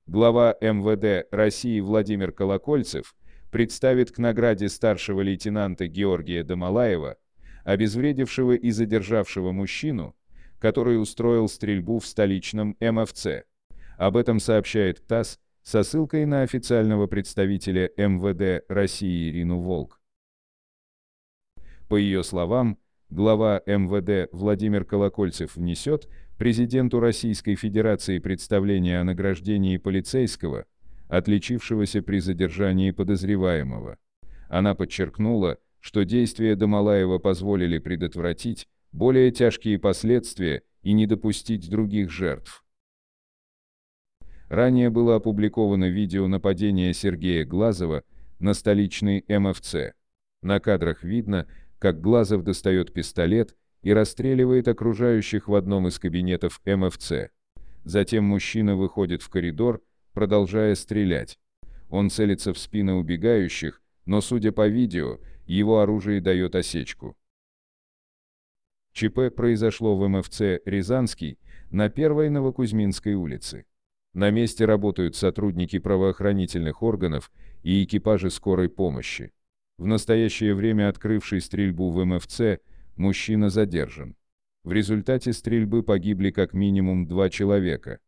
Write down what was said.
Глава МВД России Владимир Колокольцев представит к награде старшего лейтенанта Георгия Домалаева, обезвредившего и задержавшего мужчину, который устроил стрельбу в столичном МФЦ. Об этом сообщает ТАСС со ссылкой на официального представителя МВД России Ирину Волк. По ее словам, глава МВД Владимир Колокольцев внесет президенту Российской Федерации представление о награждении полицейского, отличившегося при задержании подозреваемого. Она подчеркнула, что действия Домалаева позволили предотвратить более тяжкие последствия и не допустить других жертв. Ранее было опубликовано видео нападения Сергея Глазова на столичный МФЦ. На кадрах видно, как Глазов достает пистолет и расстреливает окружающих в одном из кабинетов МФЦ. Затем мужчина выходит в коридор, продолжая стрелять. Он целится в спины убегающих, но, судя по видео, его оружие дает осечку. ЧП произошло в МФЦ «Рязанский» на 1-й Новокузьминской улице. На месте работают сотрудники правоохранительных органов и экипажи скорой помощи. В настоящее время открывший стрельбу в МФЦ мужчина задержан. В результате стрельбы погибли как минимум 2 человека.